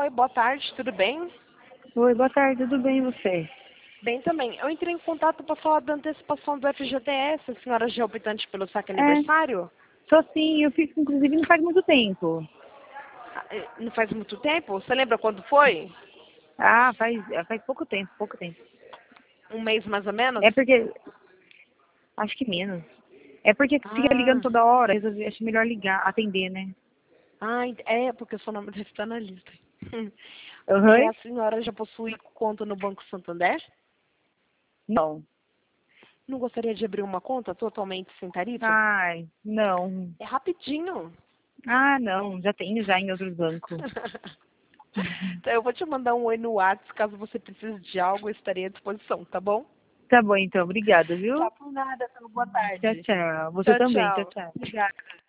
Oi, boa tarde, tudo bem? Oi, boa tarde, tudo bem e você? Bem também. Eu entrei em contato para falar da antecipação do FGTS. A senhora já é optante pelo saque É, aniversário? sou sim, eu fiz inclusive não faz muito tempo. Não faz muito tempo? Você lembra quando foi? Ah, faz pouco tempo, pouco tempo. Um mês mais ou menos? É porque, acho que menos. É porque fica ligando Ah, toda hora, resolvi, acho melhor ligar, atender, né? é porque o seu nome deve estar na lista. Aham. A senhora já possui conta no Banco Santander? Não. Não gostaria de abrir uma conta totalmente sem tarifa? Ai, não. É rapidinho. Ah, não, já tenho já em outros bancos. Então, eu vou te mandar um oi no WhatsApp, caso você precise de algo, eu estarei à disposição, tá bom? Tá bom então, obrigada, viu? Tá por nada, pela boa Tchau, tarde. tchau. Você Tchau, também, tchau, tchau. tchau. Obrigada.